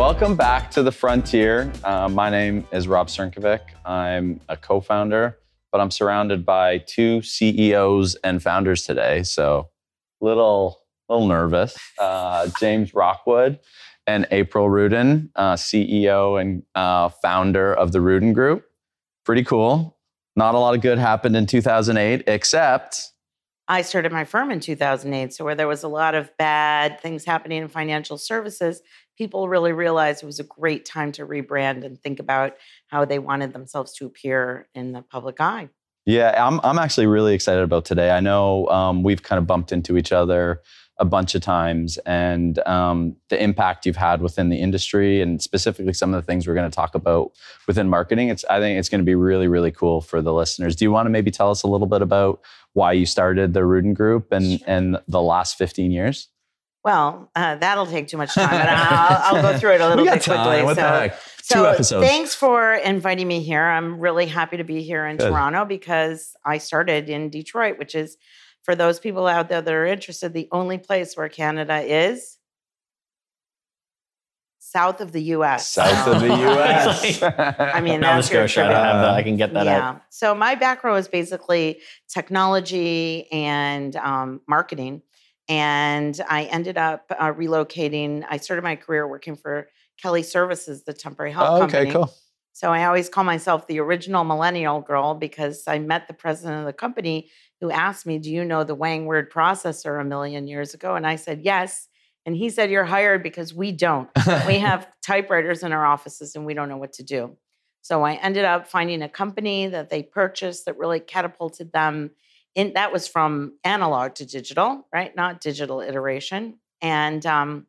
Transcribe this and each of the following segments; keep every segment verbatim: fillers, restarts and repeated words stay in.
Welcome back to The Frontier. Uh, my name is Rob Srnkovic. I'm a co-founder, but I'm surrounded by two C E Os and founders today, so little, little nervous. Uh, James Rockwood and April Rudin, uh, C E O and uh, founder of the Rudin Group. Pretty cool. Not a lot of good happened in two thousand eight, except... I started my firm in two thousand eight, so where there was a lot of bad things happening in financial services, people really realized it was a great time to rebrand and think about how they wanted themselves to appear in the public eye. Yeah, I'm I'm actually really excited about today. I know um, we've kind of bumped into each other a bunch of times, and um, the impact you've had within the industry, and specifically some of the things we're going to talk about within marketing. It's I think it's going to be really, really cool for the listeners. Do you want to maybe tell us a little bit about why you started the Rudin Group and, and the last fifteen years? Well, uh, that'll take too much time, but I'll, I'll go through it a little we got bit time. quickly. What so, the heck? Two so episodes. Thanks for inviting me here. I'm really happy to be here in Good. Toronto because I started in Detroit, which is, for those people out there that are interested, the only place where Canada is south of the U S. South of the U S. I mean, Nova that's your Scotia. I, have that. I can get that yeah. out. So my background is basically technology and um, marketing. And I ended up uh, relocating. I started my career working for Kelly Services, the temporary health Oh, company. okay, cool. So I always call myself the original millennial girl because I met the president of the company who asked me, do you know the Wang word processor a million years ago? And I said, yes. And he said, you're hired because we don't. We have typewriters in our offices and we don't know what to do. So I ended up finding a company that they purchased that really catapulted them in. That was from analog to digital, right? Not digital iteration. And um,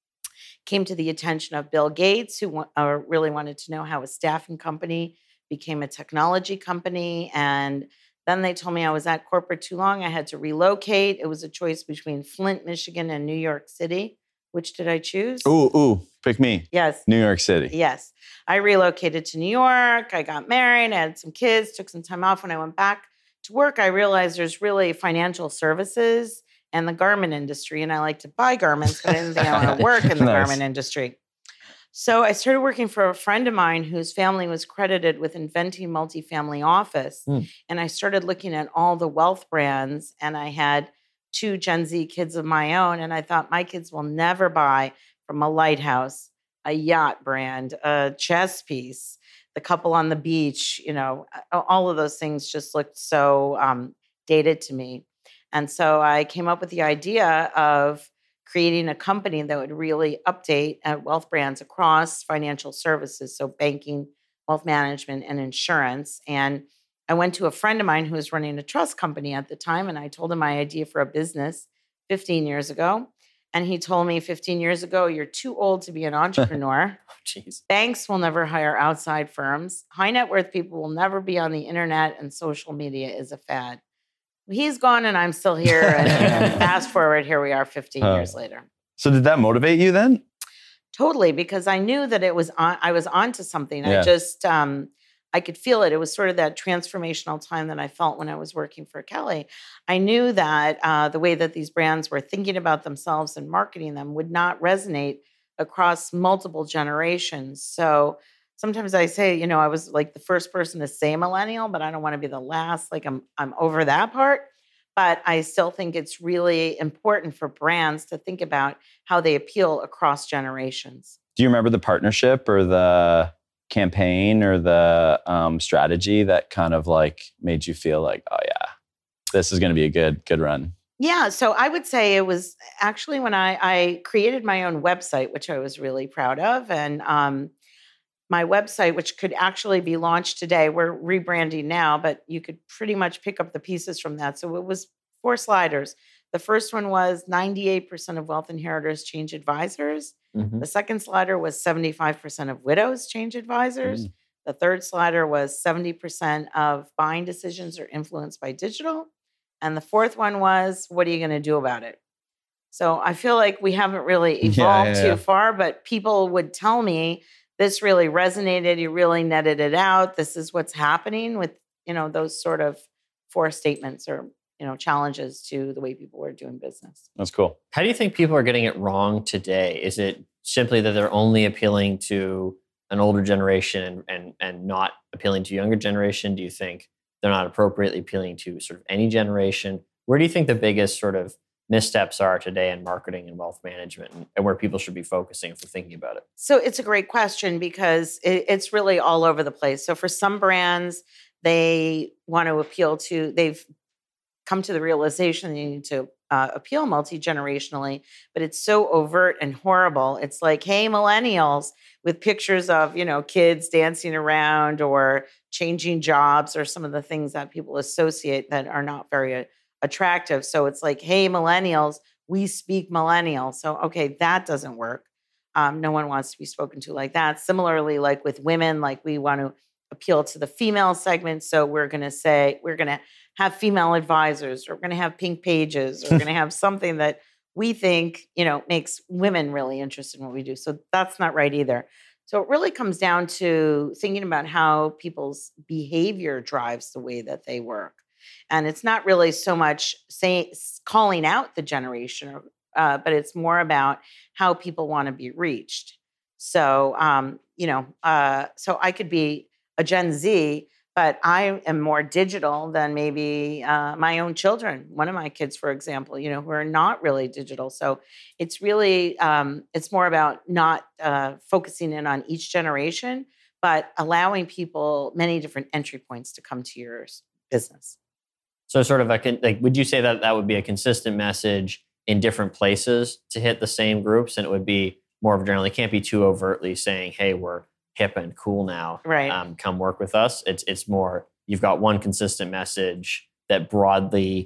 came to the attention of Bill Gates, who uh, really wanted to know how a staffing company became a technology company. And then they told me I was at corporate too long. I had to relocate. It was a choice between Flint, Michigan, and New York City. Which did I choose? Ooh, ooh, pick me. Yes. New York City. Yes. I relocated to New York. I got married. I had some kids, took some time off. When I went back to work, I realized there's really financial services and the garment industry. And I like to buy garments, but I didn't think I want to work in the Nice. garment industry. So I started working for a friend of mine whose family was credited with inventing multifamily office. Mm. And I started looking at all the wealth brands, and I had two Gen Z kids of my own. And I thought my kids will never buy from a Lighthouse, a yacht brand, a chess piece, the couple on the beach, you know, all of those things just looked so um, dated to me. And so I came up with the idea of creating a company that would really update uh, wealth brands across financial services, so banking, wealth management, and insurance. And I went to a friend of mine who was running a trust company at the time, and I told him my idea for a business fifteen years ago. And he told me fifteen years ago, you're too old to be an entrepreneur. Jeez. Banks will never hire outside firms. High net worth people will never be on the internet, and social media is a fad. He's gone and I'm still here. And, and fast forward, here we are fifteen Oh. years later. So did that motivate you then? Totally, because I knew that it was on, I was onto something. Yeah. I just, um, I could feel it. It was sort of that transformational time that I felt when I was working for Kelly. I knew that uh, the way that these brands were thinking about themselves and marketing them would not resonate across multiple generations. So sometimes I say, you know, I was like the first person to say millennial, but I don't want to be the last. Like I'm, I'm over that part. But I still think it's really important for brands to think about how they appeal across generations. Do you remember the partnership or the campaign or the um, strategy that kind of like made you feel like, oh yeah, this is going to be a good, good run? Yeah, so I would say it was actually when I, I created my own website, which I was really proud of. And um, my website, which could actually be launched today, we're rebranding now, but you could pretty much pick up the pieces from that. So it was four sliders. The first one was ninety-eight percent of wealth inheritors change advisors. Mm-hmm. The second slider was seventy-five percent of widows change advisors. Mm. The third slider was seventy percent of buying decisions are influenced by digital. And the fourth one was, what are you going to do about it? So I feel like we haven't really evolved Yeah, yeah, too yeah. far, but people would tell me this really resonated. You really netted it out. This is what's happening with, you know, those sort of four statements or, you know, challenges to the way people are doing business. That's cool. How do you think people are getting it wrong today? Is it simply that they're only appealing to an older generation and, and, and not appealing to younger generation? Do you think they're not appropriately appealing to sort of any generation? Where do you think the biggest sort of missteps are today in marketing and wealth management, and, and where people should be focusing if they're thinking about it? So it's a great question because it, it's really all over the place. So for some brands, they want to appeal to, they've come to the realization they need to uh, appeal multi-generationally, but it's so overt and horrible. It's like, hey, millennials, with pictures of, you know, kids dancing around or changing jobs or some of the things that people associate that are not very attractive. So it's like, hey, millennials, we speak millennial. So, okay, that doesn't work. Um, no one wants to be spoken to like that. Similarly, like with women, like we want to appeal to the female segment. So we're going to say, we're going to have female advisors, or we're going to have pink pages, or we're going to have something that we think, you know, makes women really interested in what we do. So that's not right either. So it really comes down to thinking about how people's behavior drives the way that they work. And it's not really so much saying, calling out the generation, uh, but it's more about how people want to be reached. So, um, you know, uh, so I could be a Gen Z, but I am more digital than maybe uh, my own children. One of my kids, for example, you know, who are not really digital. So it's really, um, it's more about not uh, focusing in on each generation, but allowing people many different entry points to come to your business. So sort of a, like, would you say that that would be a consistent message in different places to hit the same groups? And it would be more of a general, it can't be too overtly saying, hey, we're hip and cool now. Right. Um, come work with us. It's it's more, you've got one consistent message that broadly,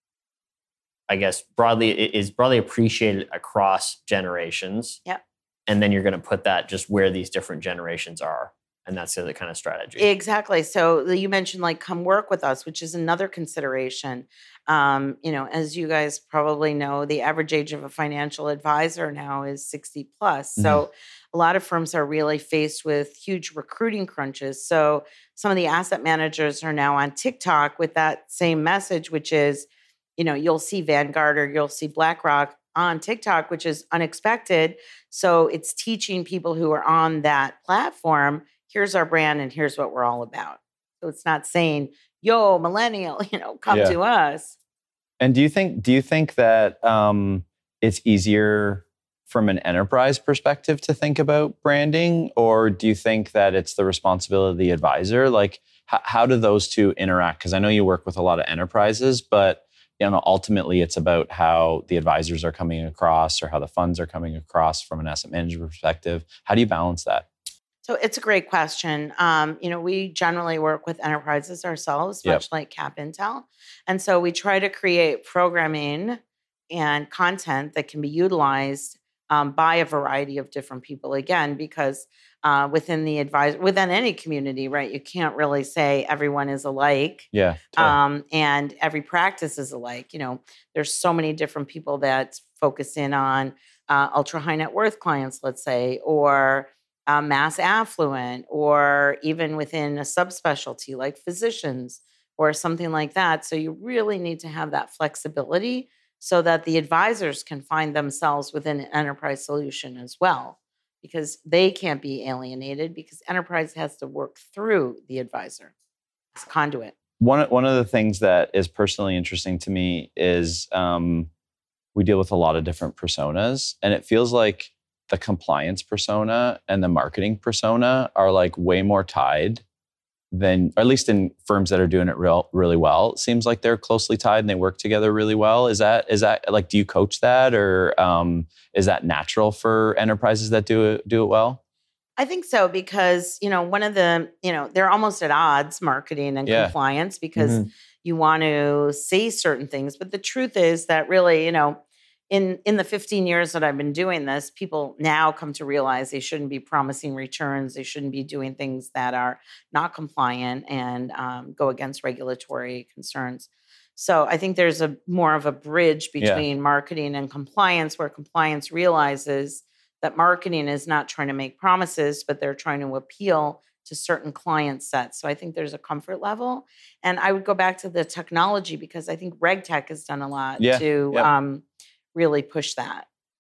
I guess, broadly is broadly appreciated across generations. Yep. And then you're going to put that just where these different generations are. And that's the kind of strategy. Exactly. So you mentioned like come work with us, which is another consideration. Um, you know, as you guys probably know, the average age of a financial advisor now is sixty plus. Mm-hmm. So a lot of firms are really faced with huge recruiting crunches. So some of the asset managers are now on TikTok with that same message, which is, you know, you'll see Vanguard or you'll see BlackRock on TikTok, which is unexpected. So it's teaching people who are on that platform, here's our brand and here's what we're all about. So it's not saying, yo, millennial, you know, come yeah. to us. And do you think, do you think that um, it's easier from an enterprise perspective to think about branding, or do you think that it's the responsibility of the advisor? Like, h- how do those two interact? Because I know you work with a lot of enterprises, but you know, ultimately it's about how the advisors are coming across or how the funds are coming across from an asset management perspective. How do you balance that? So it's a great question. Um, you know, we generally work with enterprises ourselves, much yep. like Cap Intel. And so we try to create programming and content that can be utilized um, by a variety of different people, again, because uh, within the advisor, within any community, right, you can't really say everyone is alike. Yeah. Totally. Um, and every practice is alike. You know, there's so many different people that focus in on uh, ultra high net worth clients, let's say, or Uh, mass affluent, or even within a subspecialty like physicians or something like that. So you really need to have that flexibility so that the advisors can find themselves within an enterprise solution as well, because they can't be alienated because enterprise has to work through the advisor as a conduit. One, one of the things that is personally interesting to me is um, we deal with a lot of different personas, and it feels like the compliance persona and the marketing persona are like way more tied than, or at least in firms that are doing it real, really well. It seems like they're closely tied and they work together really well. Is that, is that like, do you coach that, or um, is that natural for enterprises that do it, do it well? I think so, because, you know, one of the, you know, they're almost at odds, marketing and yeah. compliance, because mm-hmm. you want to say certain things. But the truth is that really, you know, In in the fifteen years that I've been doing this, people now come to realize they shouldn't be promising returns. They shouldn't be doing things that are not compliant and um, go against regulatory concerns. So I think there's a more of a bridge between yeah. marketing and compliance, where compliance realizes that marketing is not trying to make promises, but they're trying to appeal to certain client sets. So I think there's a comfort level. And I would go back to the technology, because I think RegTech has done a lot yeah. to... Yep. Um, really push that.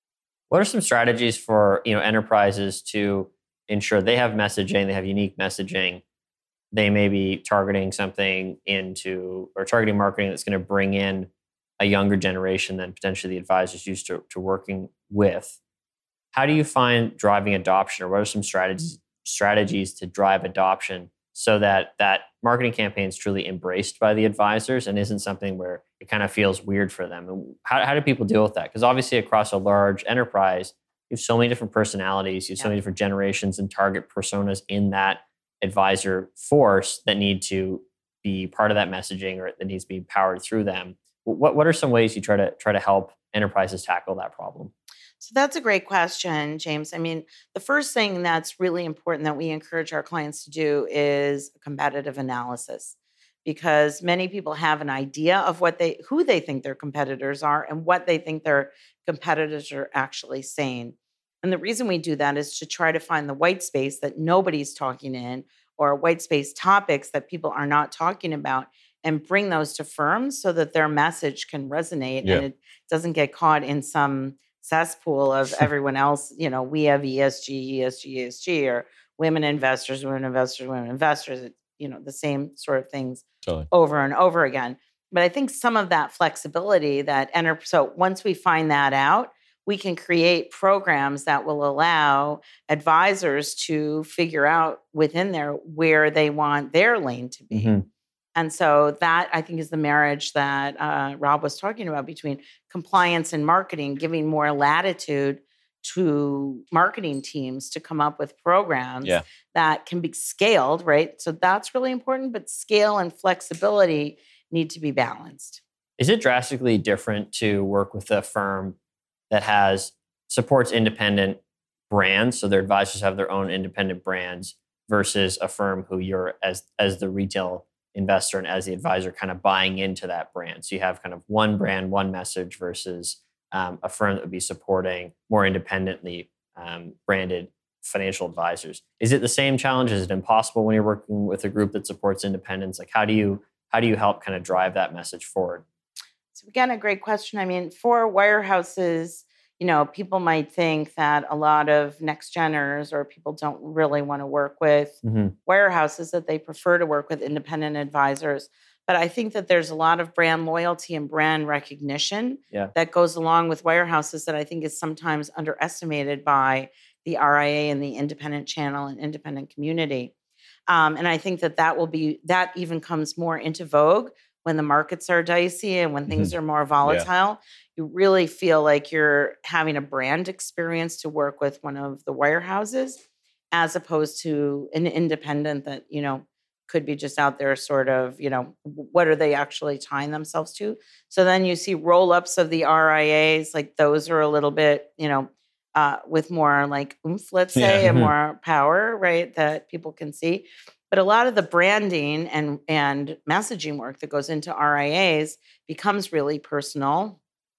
What are some strategies for, you know, enterprises to ensure they have messaging, they have unique messaging, they may be targeting something into or targeting marketing that's going to bring in a younger generation than potentially the advisors used to, to working with? How do you find driving adoption, or what are some strategies strategies to drive adoption so that that marketing campaign is truly embraced by the advisors and isn't something where it kind of feels weird for them? And how, how do people deal with that? Because obviously across a large enterprise, you have so many different personalities, you have so Yeah. many different generations and target personas in that advisor force that need to be part of that messaging or that needs to be powered through them. What what are some ways you try to try to help enterprises tackle that problem? So that's a great question, James. I mean, the first thing that's really important that we encourage our clients to do is competitive analysis, because many people have an idea of what they who they think their competitors are and what they think their competitors are actually saying. And the reason we do that is to try to find the white space that nobody's talking in, or white space topics that people are not talking about, and bring those to firms so that their message can resonate Yeah. and it doesn't get caught in some cesspool of everyone else. You know, we have E S G, E S G, E S G, or women investors, women investors, women investors, it- you know, the same sort of things Totally. over and over again. But I think some of that flexibility that enter, so once we find that out, we can create programs that will allow advisors to figure out within there where they want their lane to be. Mhm. And so that, I think, is the marriage that uh, Rob was talking about between compliance and marketing, giving more latitude to marketing teams to come up with programs Yeah. that can be scaled, right? So that's really important, but scale and flexibility need to be balanced. Is it drastically different to work with a firm that has supports independent brands, so their advisors have their own independent brands, versus a firm who you're as as the retail investor and as the advisor kind of buying into that brand? So you have kind of one brand, one message versus um, a firm that would be supporting more independently um, branded financial advisors. Is it the same challenge? Is it impossible when you're working with a group that supports independence? Like how do you how do you help kind of drive that message forward? So again, a great question. I mean, for wirehouses, you know, people might think that a lot of next geners or people don't really want to work with Mm-hmm. wirehouses, that they prefer to work with independent advisors. But I think that there's a lot of brand loyalty and brand recognition Yeah. that goes along with wirehouses that I think is sometimes underestimated by the R I A and the independent channel and independent community. Um, and I think that that will be, that even comes more into vogue when the markets are dicey and when things are more volatile. You really feel like you're having a brand experience to work with one of the wirehouses, as opposed to an independent that, you know, could be just out there sort of, you know, what are they actually tying themselves to? So then you see roll-ups of the R I As, like those are a little bit, you know, uh, with more like oomph, let's say, Yeah. and Mhm. more power, right, that people can see. But a lot of the branding and, and messaging work that goes into R I As becomes really personal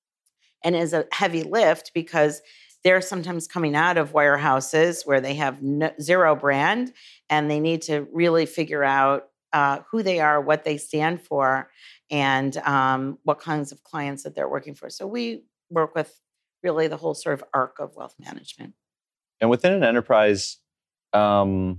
and is a heavy lift, because they're sometimes coming out of wirehouses where they have no, zero brand, and they need to really figure out uh, who they are, what they stand for, and um, what kinds of clients that they're working for. So we work with really the whole sort of arc of wealth management. And within an enterprise, um,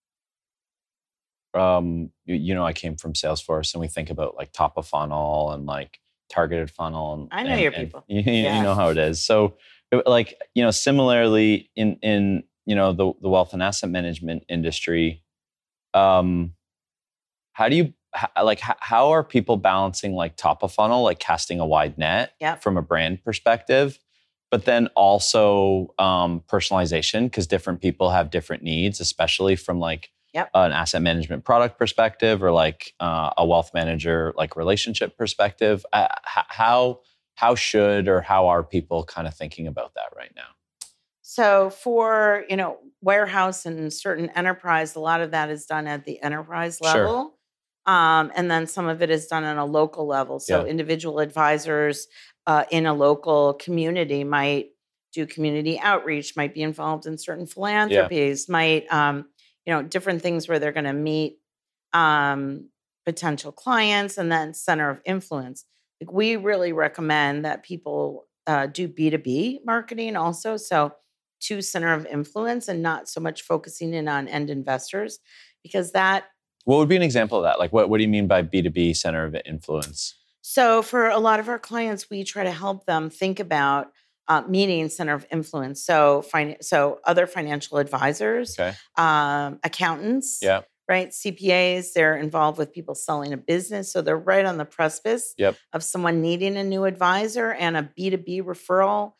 um, you, you know, I came from Salesforce, and we think about like top of funnel and like targeted funnel. And, I know and- your and people. You, you Yeah. know how it is. So, it- like you know, similarly in in you know the the wealth and asset management industry, um, how do you h- like h- how are people balancing like top of funnel, like casting a wide net Yep. from a brand perspective, but then also um, personalization, because different people have different needs, especially from like Yep. an asset management product perspective or like uh, a wealth manager like relationship perspective. Uh, h- how how should or how are people kind of thinking about that right now? So for, you know, warehouse and certain enterprise, a lot of that is done at the enterprise Sure. level. Um, and then some of it is done on a local level. So Yeah. individual advisors uh, in a local community might do community outreach, might be involved in certain philanthropies, might, um, you know, different things where they're going to meet um, potential clients, and then center of influence. Like we really recommend that people uh, do B two B marketing also. So to center of influence and not so much focusing in on end investors, because that. What would be an example of that? Like, what, what do you mean by B two B center of influence? So for a lot of our clients, we try to help them think about uh, meeting center of influence. So, fin- so other financial advisors, Okay. um, accountants, Yeah. right? C P As, they're involved with people selling a business. So they're right on the precipice Yep. of someone needing a new advisor, and a B two B referral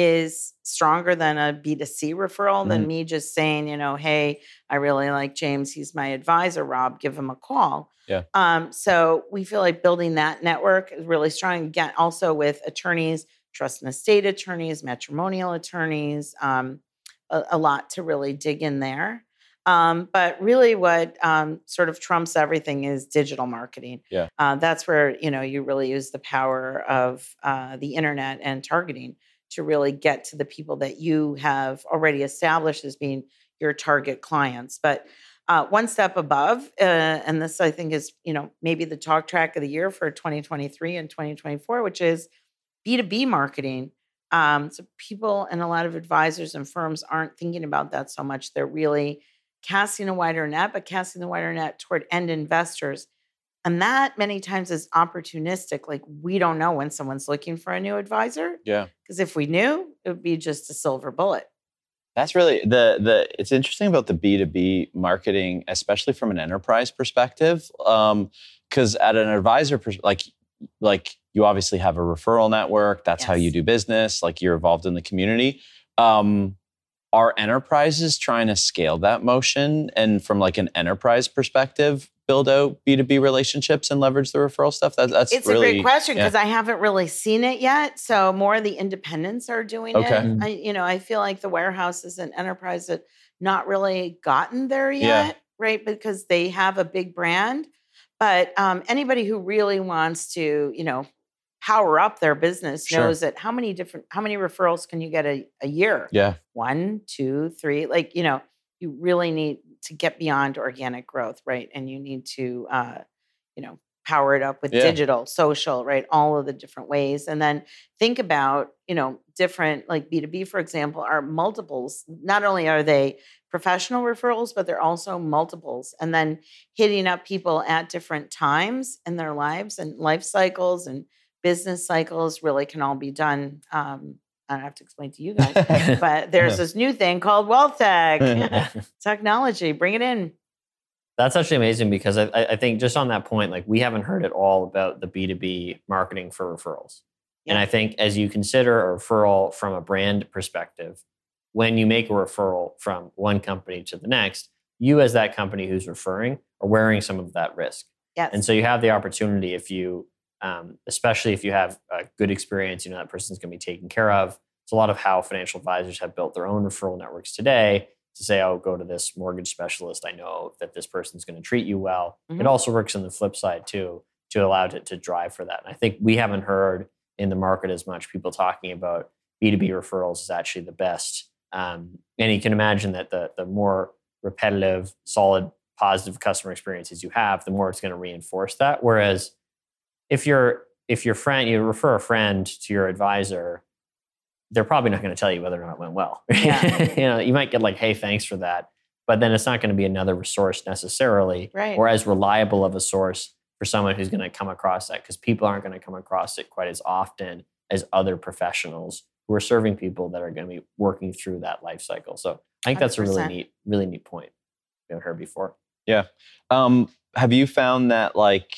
is stronger than a B two C referral, than Mhm. me just saying, you know, hey, I really like James. He's my advisor, Rob, give him a call. Yeah. Um, so we feel like building that network is really strong. Again, also with attorneys, trust and estate attorneys, matrimonial attorneys, um, a, a lot to really dig in there. Um, but really what um, sort of trumps everything is digital marketing. Yeah. Uh, that's where, you know, you really use the power of uh, the internet and targeting to really get to the people that you have already established as being your target clients. But uh, one step above, uh, and this I think is, you know, maybe the talk track of the year for twenty twenty-three and twenty twenty-four, which is B two B marketing. Um, so people and a lot of advisors and firms aren't thinking about that so much. They're really casting a wider net, but casting the wider net toward end investors. And that many times is opportunistic. Like, we don't know when someone's looking for a new advisor. Yeah. Because if we knew, it would be just a silver bullet. That's really the the. It's interesting about the B two B marketing, especially from an enterprise perspective, because at an advisor, pers- like like you obviously have a referral network. That's how Yes. you do business. Like, you're involved in the community. Um, are enterprises trying to scale that motion, and from like an enterprise perspective, build out B two B relationships and leverage the referral stuff? That, that's It's really, a great question, yeah. because I haven't really seen it yet. So more of the independents are doing Okay. it. I, you know, I feel like the warehouses and enterprise have not really gotten there yet, Yeah. right? Because they have a big brand. But um, anybody who really wants to, you know, power up their business Sure. knows that how many different, how many referrals can you get a, a year? Yeah. One, two, three. Like, you know, you really need to get beyond organic growth, right? And you need to, uh, you know, power it up with Yeah. digital, social, right? All of the different ways. And then think about, you know, different, like B two B, for example, are multiples. Not only are they professional referrals, but they're also multiples. And then hitting up people at different times in their lives and life cycles and business cycles really can all be done. Um, I don't have to explain to you guys, but there's this new thing called wealth tech, technology. Bring it in. That's actually amazing, because I, I think just on that point, like, we haven't heard at all about the B two B marketing for referrals. And Yeah. I think as you consider a referral from a brand perspective, when you make a referral from one company to the next, you as that company who's referring are wearing some of that risk. Yes. And so you have the opportunity, if you, um, especially if you have a good experience, you know, that person's going to be taken care of. It's a lot of how financial advisors have built their own referral networks today, to say, oh, go to this mortgage specialist. I know that this person's going to treat you well. Mhm. It also works on the flip side too, to allow it to drive for that. And I think we haven't heard in the market as much people talking about B two B referrals is actually the best. Um, and you can imagine that the the more repetitive, solid, positive customer experiences you have, the more it's going to reinforce that. Whereas if you're if your friend, you refer a friend to your advisor, they're probably not going to tell you whether or not it went well. Yeah. You know, you might get like, hey, thanks for that. But then it's not going to be another resource necessarily, Right. or as reliable of a source for someone who's going to come across that, because people aren't going to come across it quite as often as other professionals who are serving people that are going to be working through that life cycle. So I think that's a really one hundred percent. neat, really neat point. We haven't heard before. Yeah. Um, have you found that, like,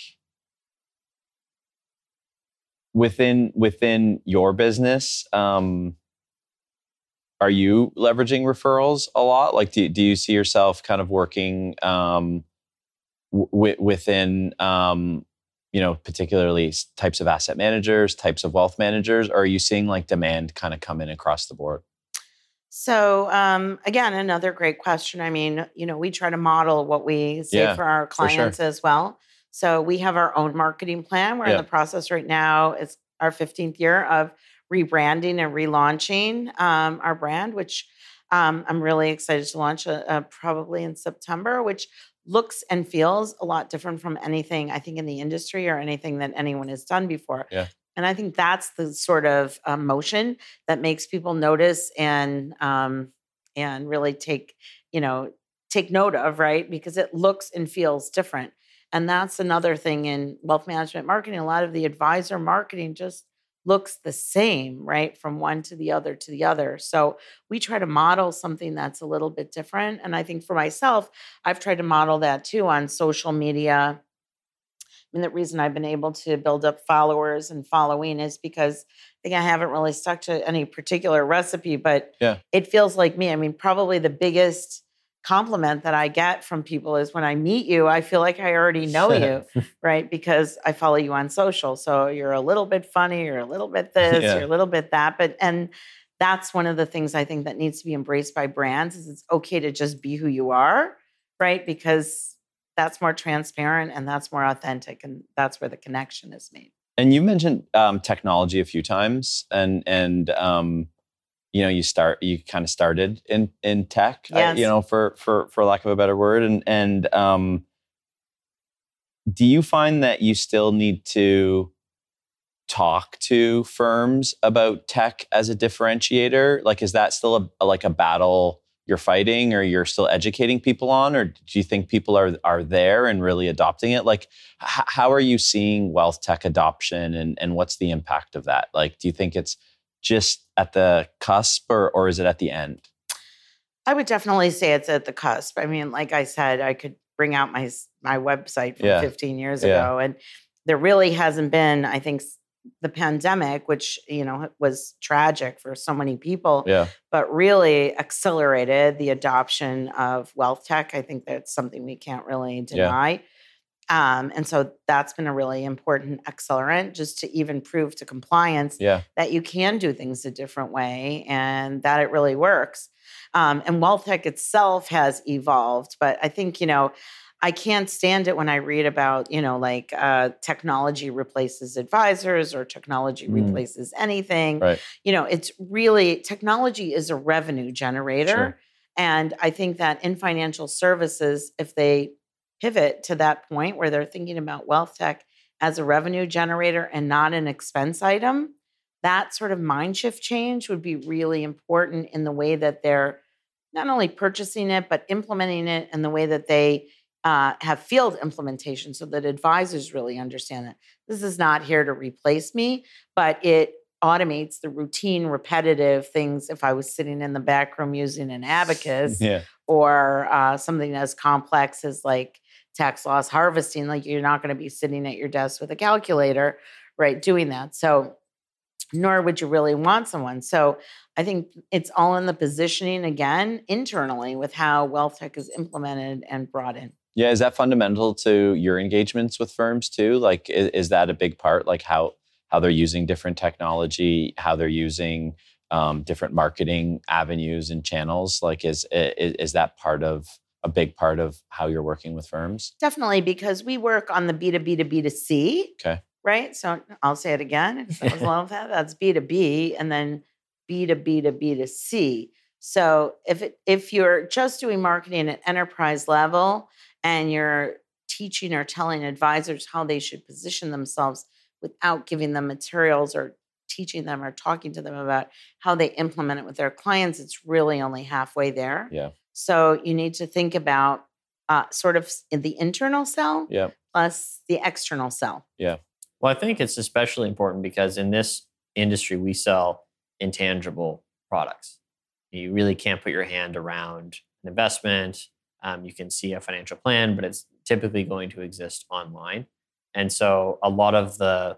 within within your business, um, are you leveraging referrals a lot? Like, do, do you see yourself kind of working um, w- within, um, you know, particularly s- types of asset managers, types of wealth managers? Or are you seeing like demand kind of come in across the board? So um, again, another great question. I mean, you know, we try to model what we say Yeah, for our for sure. clients as well. So we have our own marketing plan. We're Yeah. in the process right now. It's our fifteenth year of rebranding and relaunching um, our brand, which um, I'm really excited to launch uh, uh, probably in September, which looks and feels a lot different from anything I think in the industry or anything that anyone has done before. Yeah. And I think that's the sort of uh, motion that makes people notice and um, and really take, you know, take note of, right? Because it looks and feels different. And that's another thing in wealth management marketing. A lot of the advisor marketing just looks the same, right? From one to the other to the other. So we try to model something that's a little bit different. And I think for myself, I've tried to model that too on social media. I mean, the reason I've been able to build up followers and following is because I think I haven't really stuck to any particular recipe, but Yeah. it feels like me. I mean, probably the biggest compliment that I get from people is when I meet you, I feel like I already know you, right? Because I follow you on social. So you're a little bit funny, you're a little bit this, Yeah. you're a little bit that. But, and that's one of the things I think that needs to be embraced by brands is it's okay to just be who you are, right? Because that's more transparent and that's more authentic. And that's where the connection is made. And you mentioned um, technology a few times, and and um, you know, you start you kind of started in in tech, Yes. I, you know, for for for lack of a better word. And and um, do you find that you still need to talk to firms about tech as a differentiator? Like, is that still a, a like a battle you're fighting, or you're still educating people on, or do you think people are are there and really adopting it? Like, h- how are you seeing wealth tech adoption, and and what's the impact of that? Like, do you think it's just at the cusp, or or is it at the end? I would definitely say it's at the cusp. I mean, like I said, I could bring out my my website from Yeah. fifteen years Yeah. ago, and there really hasn't been, I think, the pandemic, which, you know, was tragic for so many people, Yeah, but really accelerated the adoption of wealth tech. I think that's something we can't really deny. Um, and so that's been a really important accelerant just to even prove to compliance yeah, that you can do things a different way and that it really works. Um, and wealth tech itself has evolved, but I think, you know, I can't stand it when I read about, you know, like uh, technology replaces advisors or technology Mm. replaces anything. right. You know, it's really, technology is a revenue generator. Sure. And I think that in financial services, if they pivot to that point where they're thinking about wealth tech as a revenue generator and not an expense item, that sort of mind shift change would be really important in the way that they're not only purchasing it, but implementing it in the way that they uh, have field implementation so that advisors really understand that this is not here to replace me, but it automates the routine, repetitive things. If I was sitting in the back room using an abacus Yeah, or uh, something as complex as like tax loss harvesting, like you're not going to be sitting at your desk with a calculator, right, doing that. So nor would you really want someone. So I think it's all in the positioning again internally with how wealth tech is implemented and brought in. yeah. Is that fundamental to your engagements with firms too? Like, is, is that a big part? Like how how they're using different technology, how they're using um, different marketing avenues and channels? Like, is, is is that part of a big part of how you're working with firms? Definitely, because we work on the B two B to B two C, Okay. right? So I'll say it again. If I was love that, that's B two B, and then B two B to B two C. So if it, if you're just doing marketing at enterprise level and you're teaching or telling advisors how they should position themselves without giving them materials or teaching them or talking to them about how they implement it with their clients, it's really only halfway there. Yeah. So you need to think about uh, sort of in the internal sell Yeah. plus the external sell. Yeah. Well, I think it's especially important because in this industry, we sell intangible products. You really can't put your hand around an investment. Um, you can see a financial plan, but it's typically going to exist online. And so a lot of the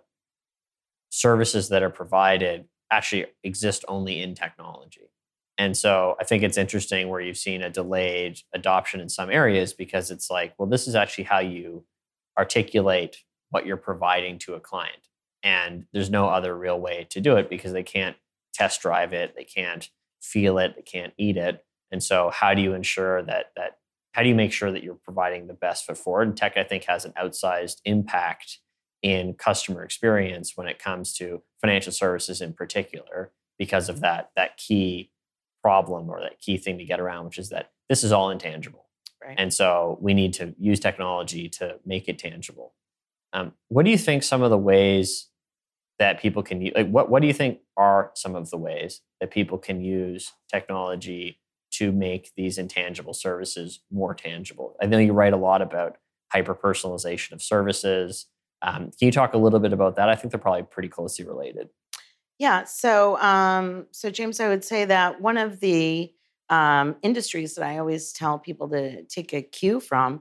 services that are provided actually exist only in technology. And so I think it's interesting where you've seen a delayed adoption in some areas because it's like, well, this is actually how you articulate what you're providing to a client. And there's no other real way to do it because they can't test drive it, they can't feel it, they can't eat it. And so how do you ensure that that how do you make sure that you're providing the best foot forward? And tech, I think, has an outsized impact in customer experience when it comes to financial services in particular, because of that that key problem or that key thing to get around, which is that this is all intangible. Right. And so we need to use technology to make it tangible. Um, what do you think some of the ways that people can use? Like, what, what do you think are some of the ways that people can use technology to make these intangible services more tangible? I know you write a lot about hyper-personalization of services. Um, can you talk a little bit about that? I think they're probably pretty closely related. Yeah. So, um, so James, I would say that one of the um, industries that I always tell people to take a cue from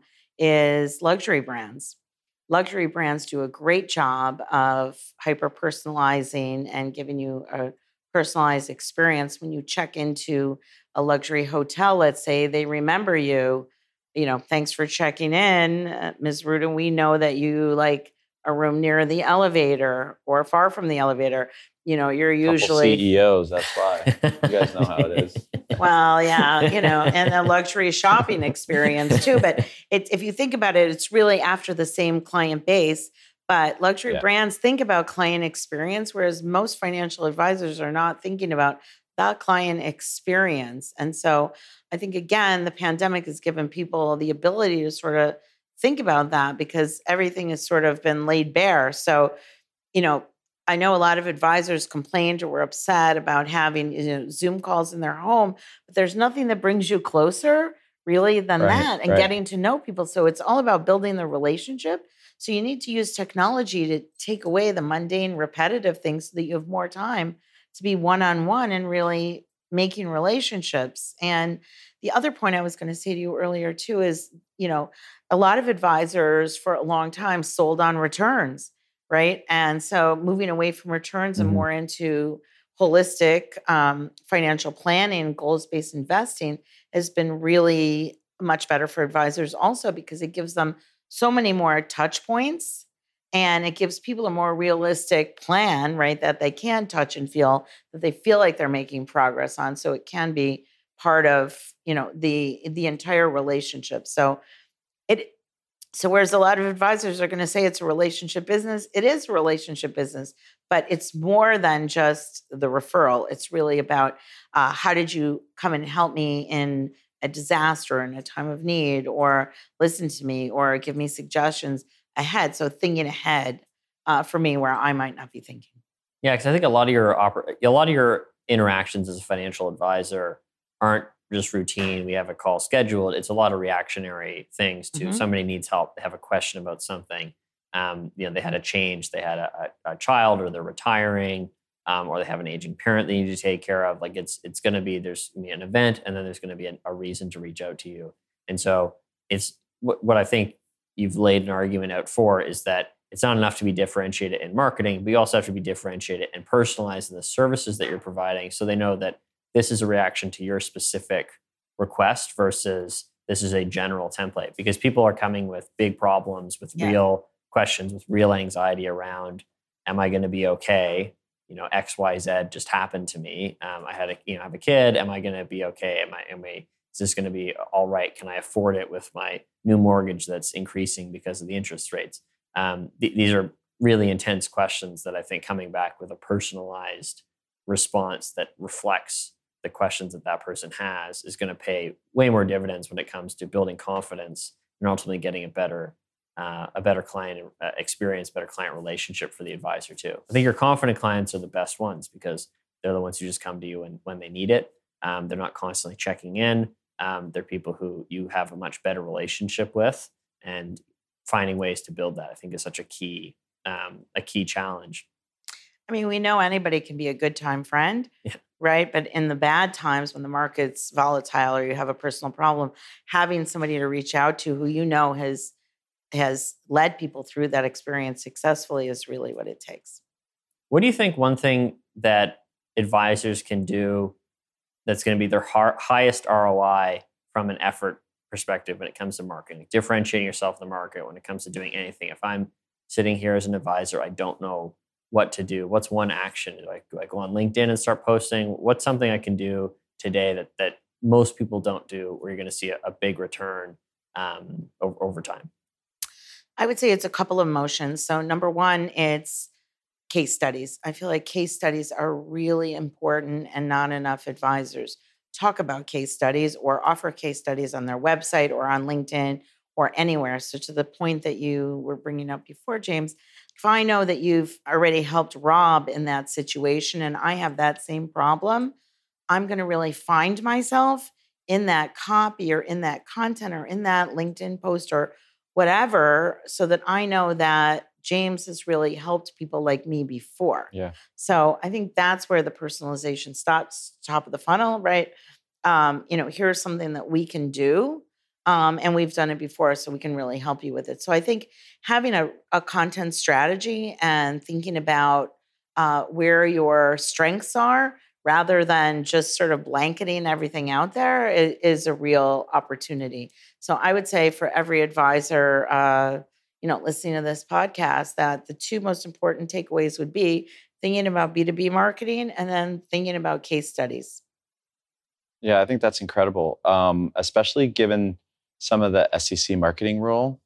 is luxury brands. Luxury brands do a great job of hyper personalizing and giving you a personalized experience. When you check into a luxury hotel, let's say, they remember you, you know, thanks for checking in, uh, Miz Rudin. We know that you like a room near the elevator or far from the elevator. You know, you're Couple usually C E Os. That's why. You guys know how it is. well, yeah, you know, and a luxury shopping experience too. But it's, if you think about it, it's really after the same client base. But luxury Yeah. brands think about client experience, whereas most financial advisors are not thinking about that client experience. And so I think, again, the pandemic has given people the ability to sort of think about that because everything has sort of been laid bare. So, you know, I know a lot of advisors complained or were upset about having, you know, Zoom calls in their home, but there's nothing that brings you closer really than Right, that and right. getting to know people. So it's all about building the relationship. So you need to use technology to take away the mundane, repetitive things so that you have more time to be one-on-one and really making relationships. And the other point I was going to say to you earlier too is, you know, a lot of advisors for a long time sold on returns. Right. And so moving away from returns and Mhm. more into holistic um, financial planning, goals-based investing has been really much better for advisors also because it gives them so many more touch points and it gives people a more realistic plan, right, that they can touch and feel that they feel like they're making progress on. So it can be part of, you know, the the entire relationship. So it So whereas a lot of advisors are going to say it's a relationship business, it is a relationship business, but it's more than just the referral. It's really about uh, how did you come and help me in a disaster, in a time of need, or listen to me, or give me suggestions ahead. So thinking ahead uh, for me where I might not be thinking. Yeah, because I think a lot of your oper- a lot of your interactions as a financial advisor aren't just routine. We have a call scheduled. It's a lot of reactionary things too. Mhm. Somebody needs help. They have a question about something. Um, you know, they had a change. They had a, a, a child, or they're retiring, um, or they have an aging parent they need to take care of. Like it's it's going to be there's gonna be an event, and then there's going to be an, a reason to reach out to you. And so it's what, what I think you've laid an argument out for is that it's not enough to be differentiated in marketing, but you also have to be differentiated and personalized in the services that you're providing so they know that this is a reaction to your specific request versus this is a general template. Because people are coming with big problems, with Yeah. real questions, with real anxiety around, am I going to be okay? You know, X, Y, Z just happened to me. Um, I had a, you know, I have a kid. Am I going to be okay? Am I, am I, is this going to be all right? Can I afford it with my new mortgage that's increasing because of the interest rates? Um, th- these are really intense questions that I think coming back with a personalized response that reflects the questions that that person has is going to pay way more dividends when it comes to building confidence and ultimately getting a better uh, a better client uh, experience, better client relationship for the advisor too. I think your confident clients are the best ones because they're the ones who just come to you when, when they need it. Um, they're not constantly checking in. Um, they're people who you have a much better relationship with, and finding ways to build that, I think, is such a key um, a key challenge. I mean, we know anybody can be a good time friend, Yeah. right? But in the bad times when the market's volatile or you have a personal problem, having somebody to reach out to who you know has has led people through that experience successfully is really what it takes. What do you think one thing that advisors can do that's going to be their har- highest R O I from an effort perspective when it comes to marketing, differentiating yourself in the market when it comes to doing anything? If I'm sitting here as an advisor, I don't know what to do. What's one action? Do I, do I go on LinkedIn and start posting? What's something I can do today that that most people don't do where you're going to see a, a big return um, over, over time? I would say it's a couple of motions. So number one, it's case studies. I feel like case studies are really important and not enough advisors talk about case studies or offer case studies on their website or on LinkedIn or anywhere. So to the point that you were bringing up before, James, if I know that you've already helped Rob in that situation and I have that same problem, I'm going to really find myself in that copy or in that content or in that LinkedIn post or whatever, so that I know that James has really helped people like me before. Yeah. So I think that's where the personalization stops, top of the funnel, right? Um, you know, here's something that we can do. Um, and we've done it before, so we can really help you with it. So I think having a, a content strategy and thinking about uh, where your strengths are, rather than just sort of blanketing everything out there, is, is a real opportunity. So I would say for every advisor, uh, you know, listening to this podcast, that the two most important takeaways would be thinking about B two B marketing and then thinking about case studies. Yeah, I think that's incredible, um, especially given some of the S E C marketing rules.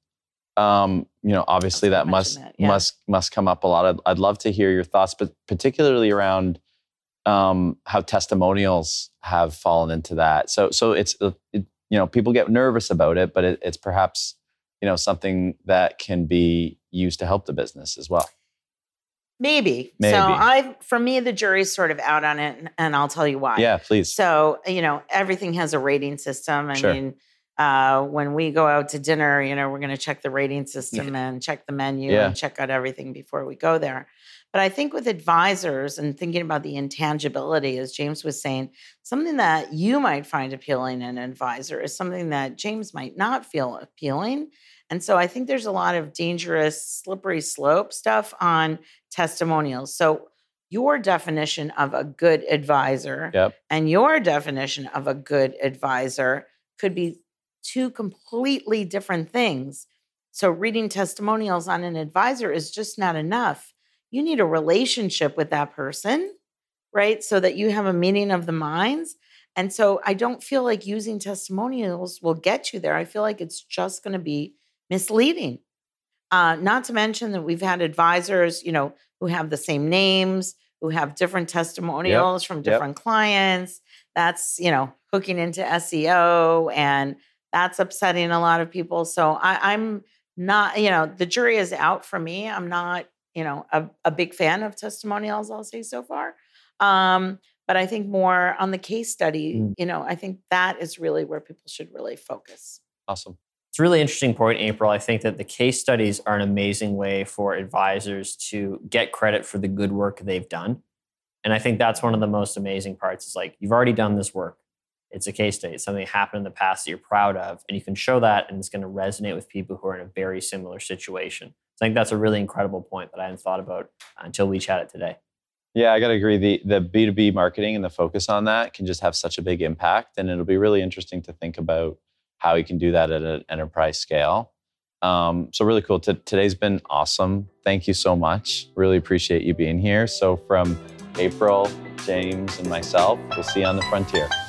Um, you know, obviously that must that, yeah. must must come up a lot. I'd, I'd love to hear your thoughts, but particularly around um, how testimonials have fallen into that. So, so it's it, you know, people get nervous about it, but it, it's perhaps you know something that can be used to help the business as well. Maybe. Maybe. So I, for me, the jury's sort of out on it, and, and I'll tell you why. Yeah, please. So, you know, everything has a rating system. I Sure. mean, uh, when we go out to dinner, you know, we're going to check the rating system and check the menu Yeah. and check out everything before we go there. But I think with advisors and thinking about the intangibility, as James was saying, something that you might find appealing in an advisor is something that James might not feel appealing. And so I think there's a lot of dangerous, slippery slope stuff on testimonials. So your definition of a good advisor Yep. and your definition of a good advisor could be two completely different things. So reading testimonials on an advisor is just not enough. You need a relationship with that person, right? So that you have a meeting of the minds. And so I don't feel like using testimonials will get you there. I feel like it's just going to be misleading. Uh, not to mention that we've had advisors, you know, who have the same names, who have different testimonials Yep. from Yep. different clients. That's, you know, hooking into S E O, and that's upsetting a lot of people. So I, I'm not, you know, the jury is out for me. I'm not, you know, a, a big fan of testimonials, I'll say so far. Um, but I think more on the case study, Mm. you know, I think that is really where people should really focus. Awesome. It's a really interesting point, April. I think that the case studies are an amazing way for advisors to get credit for the good work they've done. And I think that's one of the most amazing parts. Is like, you've already done this work. It's a case study. It's something that happened in the past that you're proud of. And you can show that, and it's going to resonate with people who are in a very similar situation. So I think that's a really incredible point that I hadn't thought about until we chatted today. Yeah, I got to agree. The the B two B marketing and the focus on that can just have such a big impact. And it'll be really interesting to think about how you can do that at an enterprise scale. Um, so really cool. T- today's been awesome. Thank you so much. Really appreciate you being here. So from April, James, and myself, we'll see you on the frontier.